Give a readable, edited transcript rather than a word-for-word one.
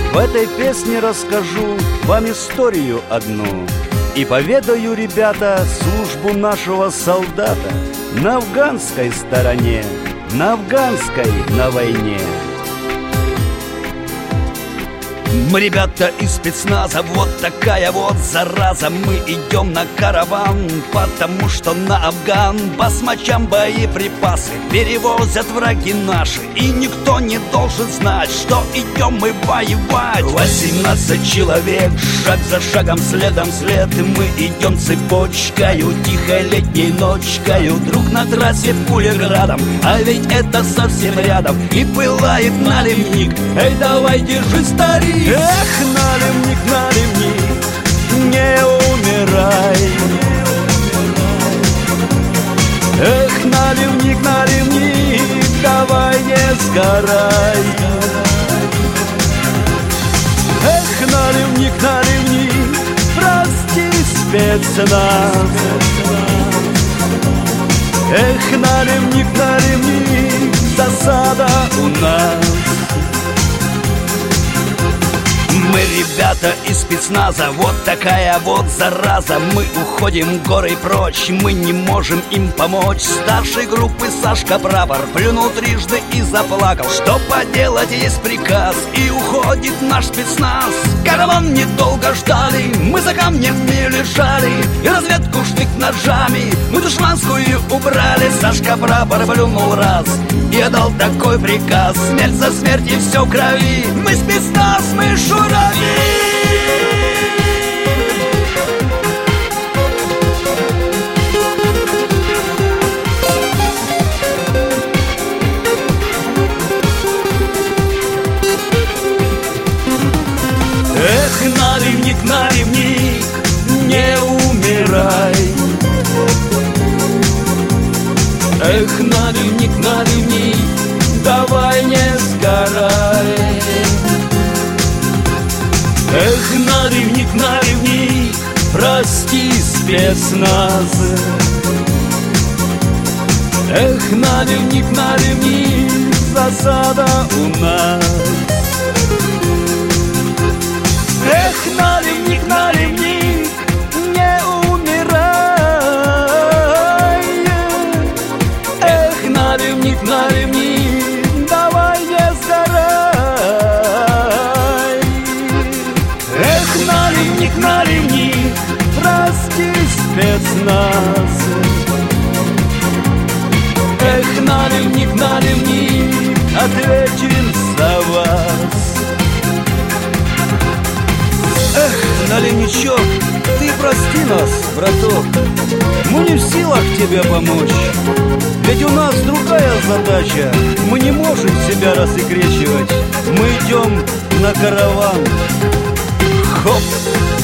В этой песне расскажу вам историю одну и поведаю, ребята, службу нашего солдата на афганской стороне, на афганской на войне. Мы, ребята, из спецназа, вот такая вот зараза. Мы идем на караван, потому что на Афган басмачам боеприпасы перевозят враги наши. И никто не должен знать, что идем мы воевать. 18 человек, шаг за шагом, следом след. Мы идем цепочкою, тихой летней ночкою. Друг на трассе пуля градом, а ведь это совсем рядом. И пылает наливник, эй, давай, держи, старик. Эх, наливник, не умирай. Эх, наливник, давай не сгорай. Эх, наливник, прости, спецназ. Эх, наливник, засада у нас. Мы, ребята, из спецназа, вот такая вот зараза. Мы уходим горой прочь, мы не можем им помочь. Старшей группы Сашка Прапор плюнул трижды и заплакал. Что поделать, есть приказ, и уходит наш спецназ. Караван недолго ждали, мы за камнями лежали, и разведку штык ножами мы душманскую убрали. Сашка Прапор плюнул раз и отдал такой приказ: смерть за смерть и все в крови. Мы спецназ, мы журавли. Эх, наливник, не умирай. Эх, наливник, давай не сгорай. Эх, наливник, прости, спецназ. Эх, наливник, засада у нас. Эх, наливник, не умирай. Эх, наливник, давай не сгорай. Эх, наливник, прости, спецназ. Эх, наливник, ответим за вас. Эх, наливничок, ты прости нас, браток. Мы не в силах тебе помочь, ведь у нас другая задача. Мы не можем себя рассекречивать. Мы идем на караван. Хоп!